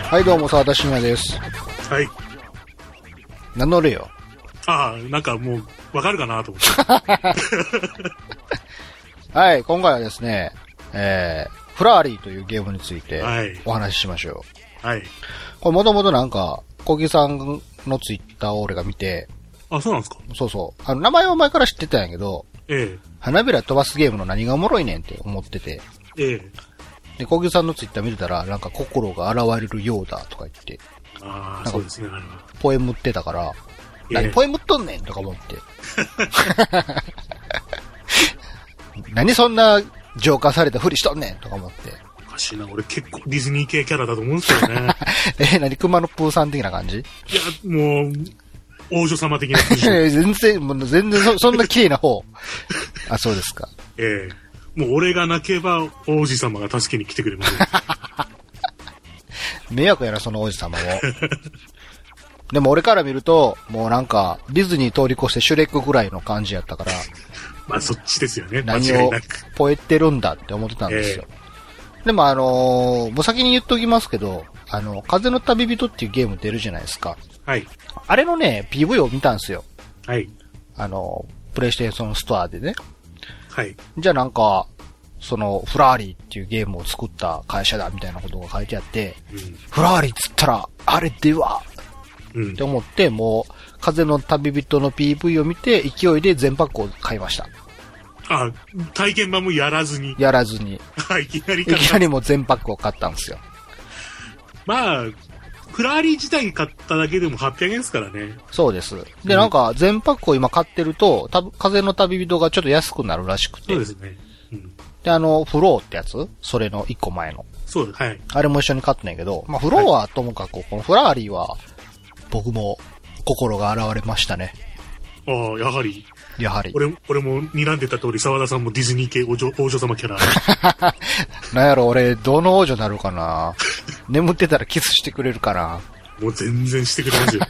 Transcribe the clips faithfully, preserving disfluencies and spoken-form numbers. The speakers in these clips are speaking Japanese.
はいどうも沢田信也です。 はい。 名乗れよ。 ああ、なんかもうわかるかなと思って。 はい、今回はですね、えー、フラーリーというゲームについてお話ししましょう。はい。 これもともとなんか小木さんのツイッターを俺が見て、 あ、そうなんですか。 そうそう。あの名前は前から知ってたんやけど、 ええ。 花びら飛ばすゲームの何がおもろいねんって思ってて、 ええ。 で小木さんのツイッター見てたらなんか心が現れるようだとか言って、 ああ、そうですね。 ポエムってたから、 ええ、 何ポエムっとんねんとか思って。何そんな浄化されたふりしとんねんとか思って。 おかしいな、俺結構ディズニー系キャラだと思うんですけどね。 え、何熊野プーさん的な感じ？いや、もう、王女様的な感じ。 全然、もう全然そ、そんな綺麗な方。あ、そうですか。 ええ。もう俺が泣けば王子様が助けに来てくれます。 迷惑やな、その王子様も。でも俺から見ると、もうなんか、ディズニー通り越してシュレックぐらいの感じやったから。 まあそっちですよね。 何をポエってるんだって思ってたんですよ。えー、でもあのー、もう先に言っときますけど、あの、風の旅人っていうゲーム出るじゃないですか。 はい。 あれのね、ピーブイ を見たんですよ。 はい。 あの、プレイステーションストアでね。 はい。 じゃあなんか、その、フラーリーっていうゲームを作った会社だみたいなことが書いてあって、うん、フラーリーっつったら、あれでは、うん、って思って、もう、風の旅人の ピーブイ を見て、勢いで全パックを買いました。 あ、体験版もやらずに。 やらずに。 いきなりいきなりもう全パックを買ったんですよ。 まあ、フラーリー自体買っただけでもはっぴゃくえんですからね。 そうです。で、うん、なんか、全パックを今買ってると、た風の旅人がちょっと安くなるらしくて。 そうですね。うん、 で、あの、フローってやつそれの一個前の。 そうです。はい。 あれも一緒に買ったんやけど、まあ、フローはともかく、このフラーリーは、僕も心が現れましたね。 ああ、やはり。 やはり。 俺、俺も睨んでた通り、沢田さんもディズニー系王女、王女様キャラ。 なんやろ、俺、どの王女なるかな眠ってたらキスしてくれるかなもう全然してくれますよ。い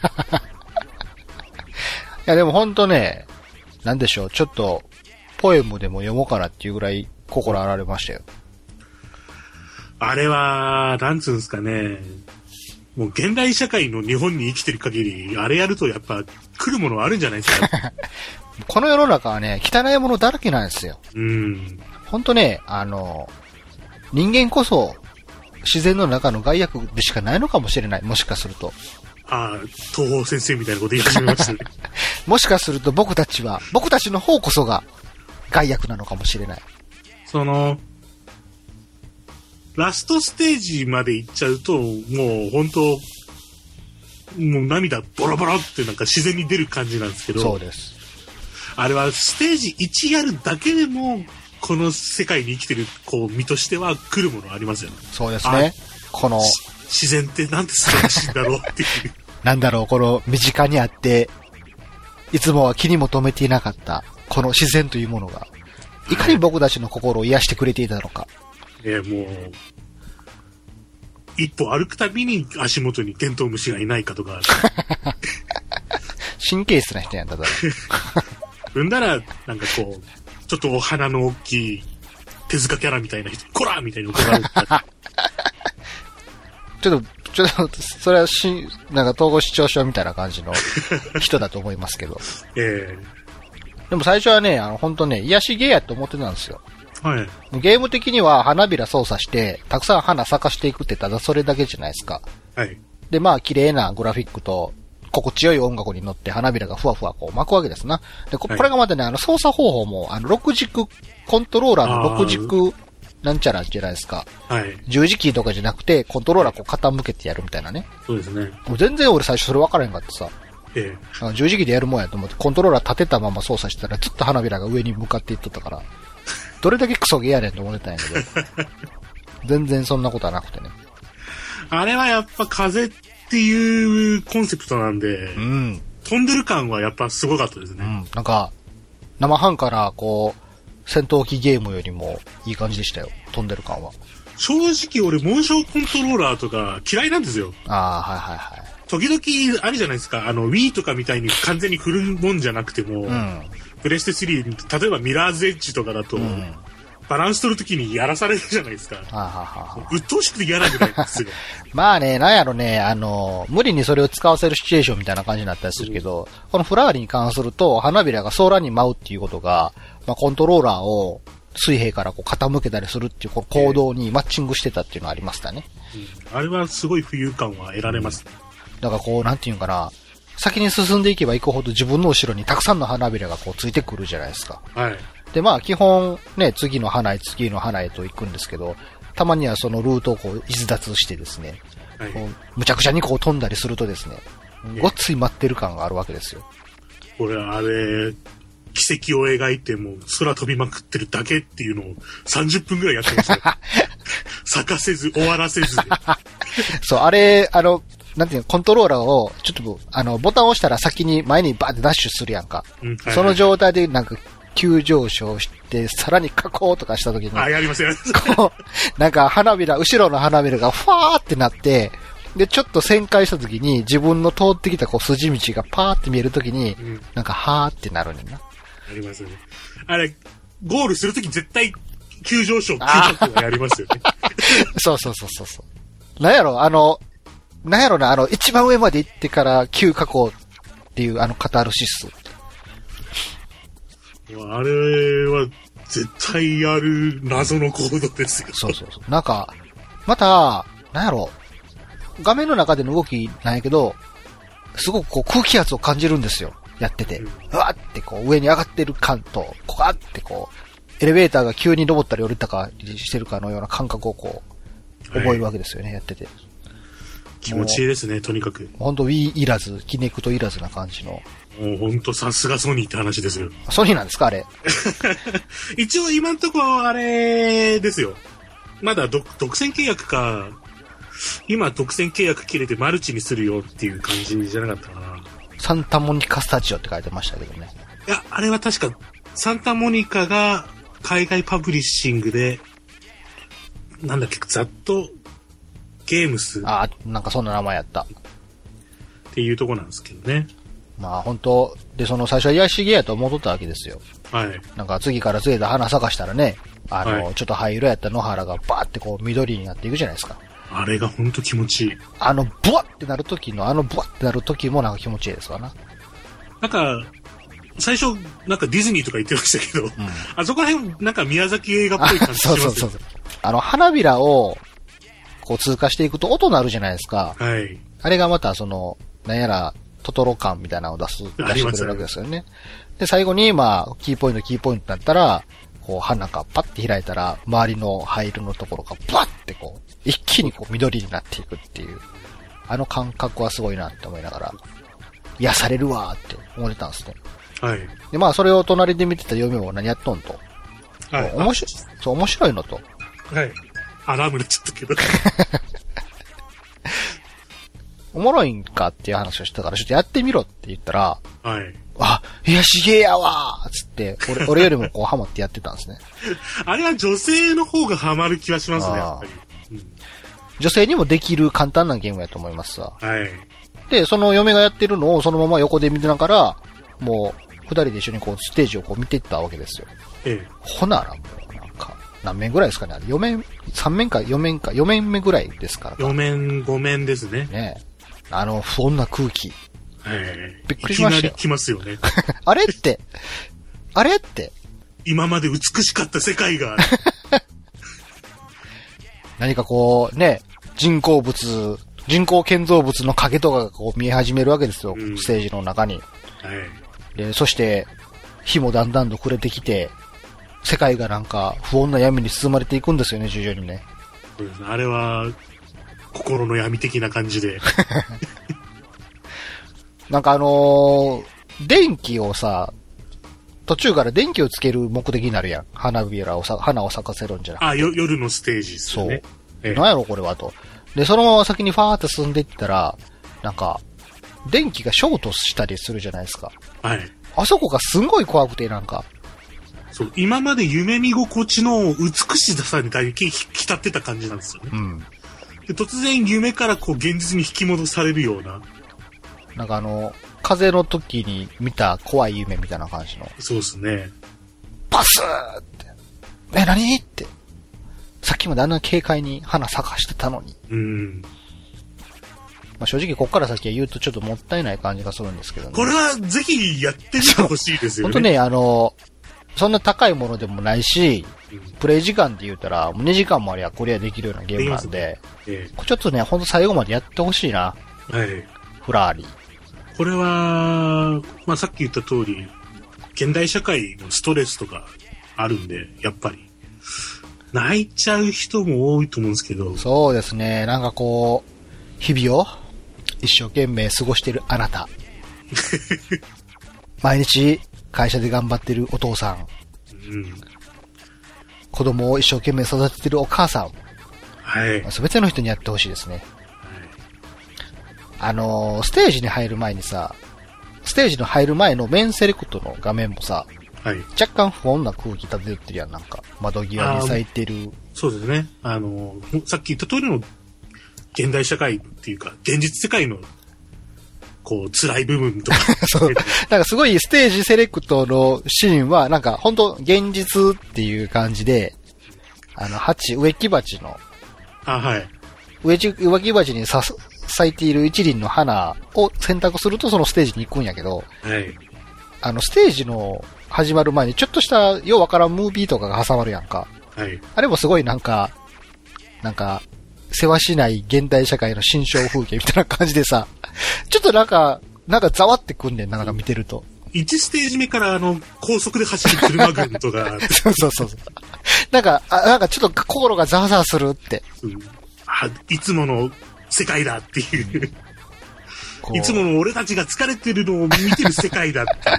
や、でもほんとね、なんでしょう、ちょっと、ポエムでも読もうかなっていうぐらい心洗われましたよ。 あれは、なんつうんですかね。もう現代社会の日本に生きてる限り、あれやるとやっぱ来るものはあるんじゃないですか。 この世の中はね、汚いものだらけなんですよ。 うん。 ほんとね、あの、人間こそ自然の中の害悪でしかないのかもしれない。もしかすると。 ああ、東方先生みたいなこと言い始めましたね。 もしかすると僕たちは、僕たちの方こそが害悪なのかもしれない。 その、ラストステージまで行っちゃうと、もう本当、もう涙ボロボロってなんか自然に出る感じなんですけど。 そうです。 あれはステージいちやるだけでも、この世界に生きてるこう身としては来るものありますよね。 そうですね。この自然ってなんて素晴らしいんだろうっていう。 なんだろう、この身近にあって、いつもは気にも留めていなかった、この自然というものが、いかに僕たちの心を癒してくれていたのか。 えー、もう、一歩歩くたびに足元にテントウムシがいないかとか。 神経質な人やんだ、だ踏んだら、なんかこう、ちょっとお花の大きい手塚キャラみたいな人、コラーみたいな怒られた。 ちょっと、ちょっと、それはし、なんか統合失調症みたいな感じの人だと思いますけど。 ええー。でも最初はね、あの、ほんとね、癒しゲーやって思ってたんですよ。 はい。 ゲーム的には花びら操作して、たくさん花咲かしていくってただそれだけじゃないですか。 はい。 で、まあ、綺麗なグラフィックと、心地よい音楽に乗って花びらがふわふわこう巻くわけですな。で、こ、はい、これがまたね、あの、操作方法も、あの、ろく軸、コントローラーのろく軸、なんちゃらじゃないですか。 はい。 十字キーとかじゃなくて、コントローラーこう傾けてやるみたいなね。 そうですね。 もう全然俺最初それ分からへんかってさ。 ええ。 十字キーでやるもんやと思って、コントローラー立てたまま操作してたら、ずっと花びらが上に向かっていっとったから、どれだけクソゲーやねんと思ってたんやけど。全然そんなことはなくてね。あれはやっぱ風っていうコンセプトなんで、 うん。 飛んでる感はやっぱすごかったですね。 うん。なんか、生半可な、こう、戦闘機ゲームよりもいい感じでしたよ。飛んでる感は。 正直俺、モーションコントローラーとか嫌いなんですよ。 ああ、はいはいはい。 時々あるじゃないですか。あの、Wii とかみたいに完全に振るもんじゃなくても、うん、プレステスリー、例えばミラーズエッジとかだと、うん、 バランス取るときにやらされるじゃないですか。はあはあはあ、鬱陶しくて嫌なぐらいですよ。 まあね、なんやろね、あの、無理にそれを使わせるシチュエーションみたいな感じになったりするけど、うん、このフラーリに関すると、花びらが空に舞うっていうことが、まあ、コントローラーを水平からこう傾けたりするっていうこの行動にマッチングしてたっていうのがありましたね。 うん、あれはすごい浮遊感は得られます、ね。 うん、だからこう、なんていうかな、先に進んでいけば行くほど自分の後ろにたくさんの花びらがこうついてくるじゃないですか。 はい。 で、まあ基本ね、次の花へ次の花へと行くんですけど、たまにはそのルートをこう逸脱してですね、はい、こうむちゃくちゃにこう飛んだりするとですね、ごっつい待ってる感があるわけですよ。 これあれ、奇跡を描いても空飛びまくってるだけっていうのをさんじゅっぷんぐらいやってましたよ。咲かせず終わらせずで。 そう、あれ、あの、なんていうの、コントローラーを、ちょっと、あの、ボタンを押したら先に前にバーってダッシュするやんか。うんはいはい、その状態でなんか、急上昇して、さらに加工とかした時に。 あ、やりますよ。 こう、なんか花びら、後ろの花びらがファーってなって、で、ちょっと旋回した時に、自分の通ってきたこう筋道がパーって見える時に、うん、なんか、はーってなるねんな。 ありますよね。あれ、ゴールするとき絶対、急上昇、急加工はやりますよね。 そうそうそうそうそう。なんやろ、あの、なんやろな、あの、一番上まで行ってから急加工っていうあのカタルシス。 あれは絶対やる謎の行動ですよ。 そうそうそう。なんか、また、なんやろ、画面の中での動きなんやけど、すごくこう空気圧を感じるんですよ。やってて。うん、うわーってこう上に上がってる感と、こわってこう、エレベーターが急に登ったり降りたかしてるかのような感覚をこう、覚えるわけですよね、はい、やってて。 気持ちいいですね、とにかく。 ほんと Wii いらず、キネクトいらずな感じの。 もうほんとさすがソニーって話ですよ。 ソニーなんですかあれ。 一応今んとこあれですよ。まだ独占契約か、今独占契約切れてマルチにするよっていう感じじゃなかったかな。 サンタモニカスタジオって書いてましたけどね。 いや、あれは確かサンタモニカが海外パブリッシングで、なんだっけ、ざっと、ゲームス。 ああ、なんかそんな名前やった。 っていうとこなんですけどね。 まあ本当で、その最初は癒しゲーやと思っとったわけですよ。 はい。 なんか次から次へと花咲かしたらね、あの、はい、ちょっと灰色やった野原がバーってこう緑になっていくじゃないですか。 あれがほんと気持ちいい。 あの、ブワッってなる時の、あのブワッってなる時もなんか気持ちいいですわな。 なんか、最初、なんかディズニーとか言ってましたけど、うん、あそこら辺、なんか宮崎映画っぽい感じしますよ。そうそうそう。 あの、花びらを、こう通過していくと音鳴るじゃないですか。 はい。 あれがまたその、なんやら、トトロ感みたいなのを出す、出してくれるわけですよね。で、最後に、まあ、キーポイント、キーポイントだったら、こう、花がパッて開いたら、周りの灰色のところがバッてこう、一気にこう、緑になっていくっていう、あの感覚はすごいなって思いながら、癒されるわーって思ってたんですね。 はい。 で、まあ、それを隣で見てた嫁も何やっとんと。はい。面白い、そう、面白いのと。 はい。アラームでちょっとけど。 おもろいんかっていう話をしたから、ちょっとやってみろって言ったら、 はい。 あ、癒しゲーやわーつって、俺、俺よりもこうハマってやってたんですね。 あれは女性の方がハマる気はしますね、やっぱり、うん。 女性にもできる簡単なゲームやと思いますわ。 はい。 で、その嫁がやってるのをそのまま横で見てながら、もう、二人で一緒にこう、ステージをこう見ていったわけですよ。 ええ。 ほならもう、なんか、何面ぐらいですかね、よ面、さん面かよ面か、よ面目ぐらいですからか。 よ面、ご面ですね。 ねえ。あの、不穏な空気。 ええ。 びっくりしましたよ。 いきなり来ますよね。 あれって、あれって。 今まで美しかった世界が。 何かこう、ね、人工物、人工建造物の影とかがこう見え始めるわけですよ、うん、ステージの中に。 はい。 で、そして、火もだんだんと暮れてきて、世界がなんか不穏な闇に包まれていくんですよね、徐々にね。 そうですね。あれは、心の闇的な感じで。 なんかあのー、電気をさ、途中から電気をつける目的になるやん。花びらをさ、花を咲かせるんじゃなくて。 あ、よ、夜のステージですよね。 そう。ええ、なんやろこれはと。で、そのまま先にファーって進んでいったら、なんか、電気がショートしたりするじゃないですか。 はい。 あそこがすんごい怖くて、なんか。 そう、今まで夢見心地の美しさにだけ浸ってた感じなんですよね。 うん。 で、突然夢からこう現実に引き戻されるような。 なんかあの、風の時に見た怖い夢みたいな感じの。 そうですね。 パスーって。 え、何って。さっきまであんな軽快に花咲かしてたのに。 うん。 まあ、正直こっから先は言うとちょっともったいない感じがするんですけどね。 これはぜひやってみてほしいですよね。 本当ね、あの、そんな高いものでもないし、うん、プレイ時間って言ったら、もうにじかんもありゃクリアできるようなゲームなんで、ええ、ちょっとね、ほんと最後までやってほしいな。 はい。 フラーリ。 これは、まあさっき言った通り、現代社会のストレスとかあるんで、やっぱり。泣いちゃう人も多いと思うんですけど。 そうですね。なんかこう、日々を一生懸命過ごしてるあなた。毎日会社で頑張ってるお父さん。うん、子供を一生懸命育ててるお母さん。 はい。 すべての人にやってほしいですね。はい、あのー、ステージに入る前にさ、ステージに入る前のメンセレクトの画面もさ、 はい、 若干不穏な空気漂ってるやん、なんか。窓際に咲いてる。 そうですね。あの、さっき言った通りの現代社会っていうか、現実世界の、こう、辛い部分とか。 そう。なんかすごいステージセレクトのシーンは、なんか本当現実っていう感じで、あの、鉢、植木鉢の。 あ、はい。 植木、植木鉢にさ咲いている一輪の花を選択するとそのステージに行くんやけど、 はい。 あの、ステージの始まる前にちょっとしたようわからんムービーとかが挟まるやんか。 はい。 あれもすごいなんか、なんか、世話しない現代社会の新象風景みたいな感じでさ、ちょっとなんか、なんかざわってくんねんな、なんか見てると。 いちステージ目からあの、高速で走る車軍とか。 そうそうそう。なんか、あ、なんかちょっと心がざわざわするって。 うん、あ、いつもの世界だっていう。いつもの俺たちが疲れてるのを見てる世界だっていう。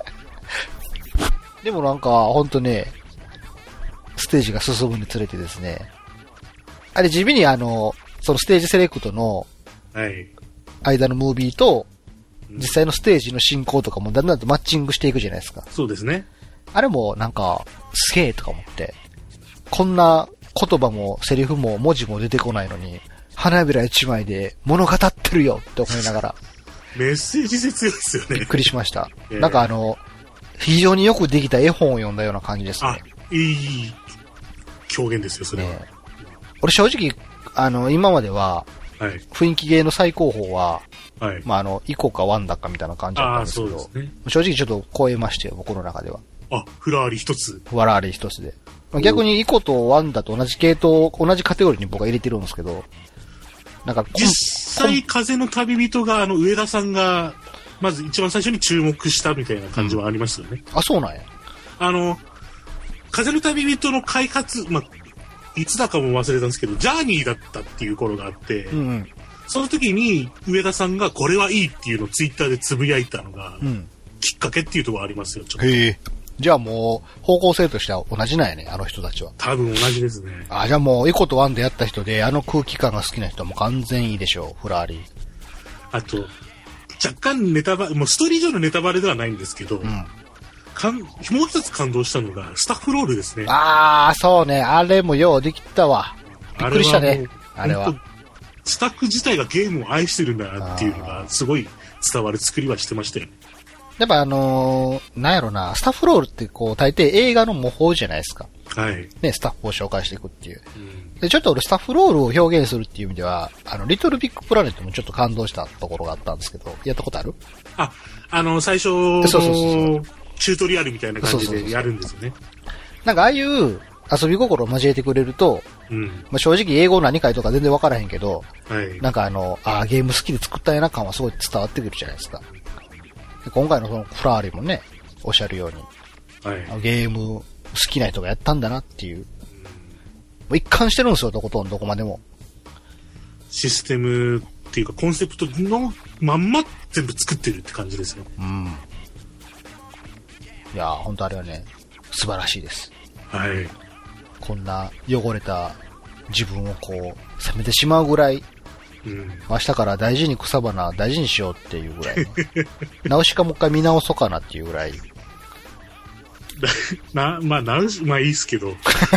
でもなんか、ほんとね、ステージが進むにつれてですね、あれ地味にあの、そのステージセレクトの、間のムービーと、実際のステージの進行とかもだんだんとマッチングしていくじゃないですか。 そうですね。 あれもなんか、すげえとか思って、こんな言葉もセリフも文字も出てこないのに、花びら一枚で物語ってるよって思いながら。 メッセージ性強いですよね。 びっくりしました。えー、なんかあの、非常によくできた絵本を読んだような感じですね。 あ、いい表現ですよ、それは。ね、 俺正直、あの、今までは、 はい、 雰囲気芸の最高峰は、 はい、 まあ、あの、イコかワンダかみたいな感じだったんですけど、 そうですね、 正直ちょっと超えましたよ、僕の中では。 あ、フラーリ一つ。 フラーリ一つで。逆にイコとワンダと同じ系統、同じカテゴリーに僕は入れてるんですけど、なんか、 実際、風の旅人が、あの、上田さんが、まず一番最初に注目したみたいな感じはありましたよね。 うん、あ、そうなんや。 あの、風の旅人の開発、まあ、いつだかも忘れたんですけど、ジャーニーだったっていう頃があって、 うんうん、 その時に上田さんがこれはいいっていうのをツイッターでつぶやいたのが、うん、きっかけっていうところありますよ、ちょっと。 へえ。じゃあもう、方向性としては同じなんやね、あの人たちは。 多分同じですね。 あ、じゃあもう、イコとワンでやった人で、あの空気感が好きな人はもう完全いいでしょう、フラーリ。 あと、若干ネタバレ、もうストーリー上のネタバレではないんですけど、うん、かんもう一つ感動したのが、スタッフロールですね。 あー、そうね、あれもようできたわ。びっくりしたね、あれは。 スタッフ自体がゲームを愛してるんだなっていうのが、すごい伝わる作りはしてましたよね。 やっぱあのー、なんやろな、スタッフロールってこう、大抵映画の模倣じゃないですか。 はい。 ね、スタッフを紹介していくっていう。うん、で、ちょっと俺スタッフロールを表現するっていう意味では、あの、リトルビッグプラネットもちょっと感動したところがあったんですけど、やったことある？ あ、あの、最初の、そうそうそうそうチュートリアルみたいな感じでやるんですよね。 なんかああいう遊び心を交えてくれると、うん、まあ、正直英語何回とか全然わからへんけど、 はい、 なんかあの、ああ、ゲーム好きで作ったような感はすごい伝わってくるじゃないですか。今回のそのフラーリもね、おっしゃるように、 はい、 ゲーム好きな人がやったんだなっていう。もう一貫してるんですよ、どことんどこまでも。 システムっていうかコンセプトのまんま全部作ってるって感じですよ。 うん。いやー、本当あれはね、素晴らしいです。 はい。 こんな汚れた自分をこう、責めてしまうぐらい、うん、明日から大事に草花大事にしようっていうぐらい、ね、直しかもう一回見直そうかなっていうぐらいな、まあ直し、まあいいっすけど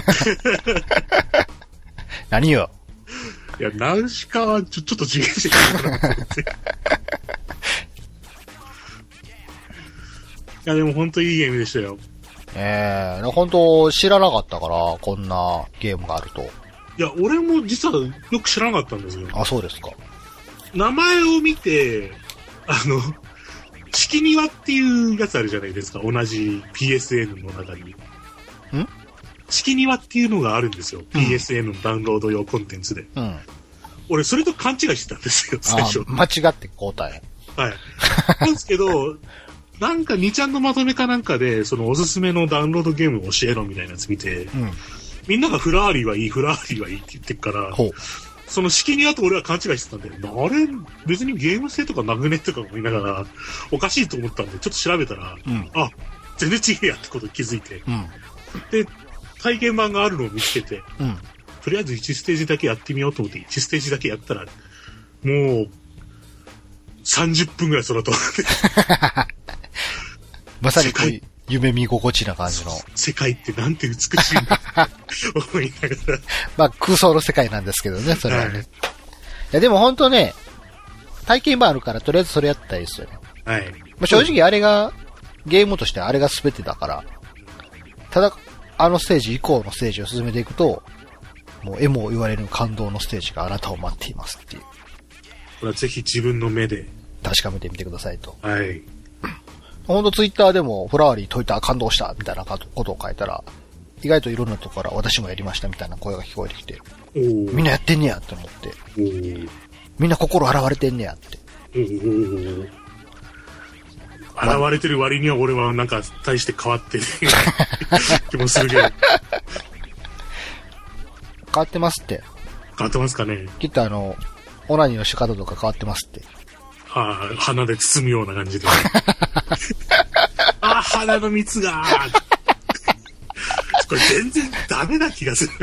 何よ。 いや、ナウシカはちょ、ちょっと次元違うかなと思っていやでも本当いいゲームでしたよ。 ええー、本当知らなかったから、こんなゲームがあると。 いや、俺も実はよく知らなかったんですよ。 あ、そうですか。 名前を見て、あの、四季庭っていうやつあるじゃないですか。同じ ピーエスエヌ の中に。 ん四季庭っていうのがあるんですよ。うん、ピーエスエヌ のダウンロード用コンテンツで。 うん。 俺、それと勘違いしてたんですよ、最初。 間違って交代。 はい。なんですけど、なんかにちゃんのまとめかなんかで、そのおすすめのダウンロードゲームを教えろみたいなやつ見て、うん、みんながフラーリーはいい、フラーリーはいいって言ってるから、その式にあと俺は勘違いしてたんで、あれ、別にゲーム性とかなくねとか思いながら、おかしいと思ったんで、ちょっと調べたら、うん、あ、全然違えやってことに気づいて、うん、で、体験版があるのを見つけて、うん、とりあえずいちステージだけやってみようと思って、いちステージだけやったら、もう、さんじゅっぷんぐらい空飛んで。 まさにこういう夢見心地な感じの。 世界ってなんて美しいんだ思いながら。 まあ空想の世界なんですけどね、それはね。はい、いやでも本当ね、体験版あるからとりあえずそれやったらいいですよね。 はい。 まあ、正直あれが、ゲームとしてあれが全てだから、ただ、あのステージ以降のステージを進めていくと、もうえも言われる感動のステージがあなたを待っていますっていう。これはぜひ自分の目で確かめてみてくださいと。 はい。 ほんとツイッターでもフラワーリー解いた感動したみたいなことを書いたら、意外といろんなところから私もやりましたみたいな声が聞こえてきて、みんなやってんねやって思って、みんな心洗われてんねやって。 洗われてる割には俺はなんか大して変わってる気もするけど。変わってますって。 変わってますかね。 きっとあの、オナニーの仕方とか変わってますって。 ああ、鼻で包むような感じで。ああ、鼻の蜜が。これ全然ダメな気がする。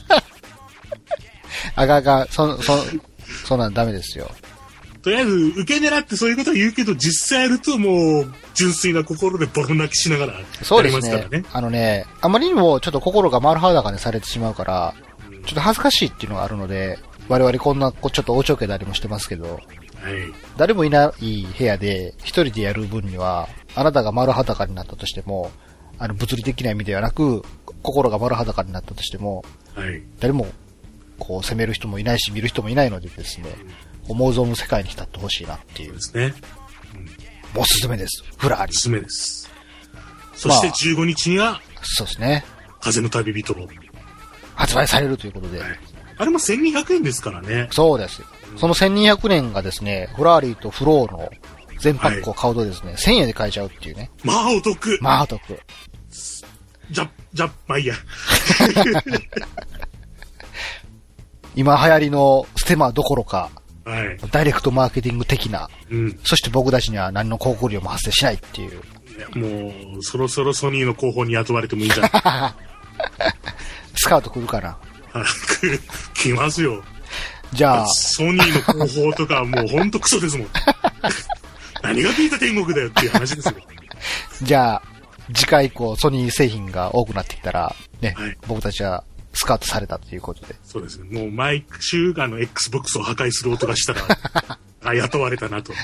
あがが、そ、そ、そんなんダメですよ。 とりあえず、受け狙ってそういうことは言うけど、実際やるともう、純粋な心でボロ泣きしながらやりますからね。そうですね。 あのね、あまりにもちょっと心が丸裸にされてしまうから、うん、ちょっと恥ずかしいっていうのがあるので、我々こんな、ちょっとおちょけたりもしてますけど、はい、誰もいない部屋で一人でやる分には、あなたが丸裸になったとしても、あの物理的な意味ではなく、心が丸裸になったとしても、はい、誰もこう責める人もいないし見る人もいないのでですね、うん、思う存分世界に浸ってほしいなっていう。 そうですね。 うん、おすすめです。フラーリー。 おすすめです。そしてじゅうごにちには、まあ、 そうですね。 風の旅人を発売されるということで。はい、 あれもせんにひゃくえんですからね。 そうです。そのせんにひゃくねんがですね、フラーリーとフローの全パックを買うとですね、はい、せんえんで買えちゃうっていうね。 まあお得。 まあお得。 じゃ、じゃ、まあいいや。 今流行りのステマどころか、 はい、 ダイレクトマーケティング的な、 うん、 そして僕たちには何の広告料も発生しないっていう。 もう、そろそろソニーの広報に雇われてもいいんじゃないスカウト来るかな来ますよ。 じゃあ。 ソニーの広報とかもうほんとクソですもん。何がピータ天国だよっていう話ですよ。 じゃあ、次回以降ソニー製品が多くなってきたら、ね、はい、僕たちはスカウトされたということで。 そうですね。もう毎週あの Xbox を破壊する音がしたら、あ、雇われたなと。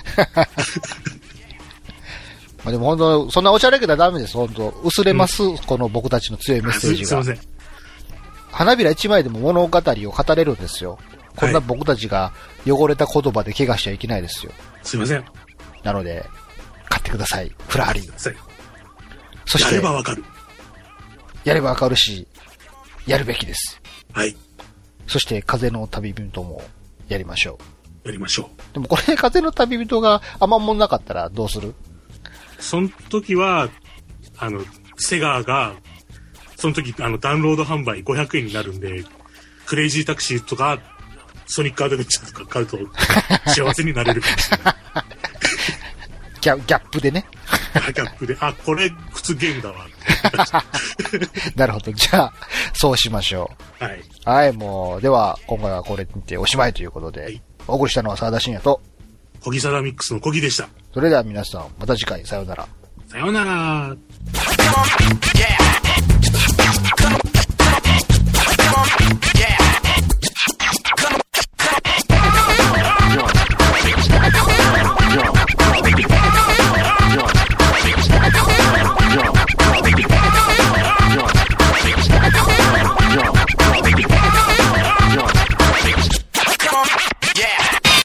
まあでも本当、そんなおしゃれけどダメです、本当。薄れます、うん、この僕たちの強いメッセージが。 すいません。 花びら一枚でも物語を語れるんですよ。こんな僕たちが汚れた言葉で怪我しちゃいけないですよ。 すいません。 なので、買ってください。フラーリー。 そして、やればわかる。 やればわかるし、やるべきです。 はい。 そして、風の旅人もやりましょう。やりましょう。でもこれ、風の旅人があんまもんなかったらどうする？ その時は、あの、セガが、その時、あの、ダウンロード販売ごひゃくえんになるんで、クレイジータクシーとか、ソニックアドベンチャーとか買うと、幸せになれるかもしれない。 ギャ、ギャップでね。 ギャップで、あ、これ、普通ゲームだわ。 なるほど。じゃあ、そうしましょう。はい。 はい、もう、では、今回はこれにておしまいということで、はい、お送りしたのは沢田信也と、 コギサダミックスのコギでした。 それでは皆さん、また次回、さようなら。 さようなら。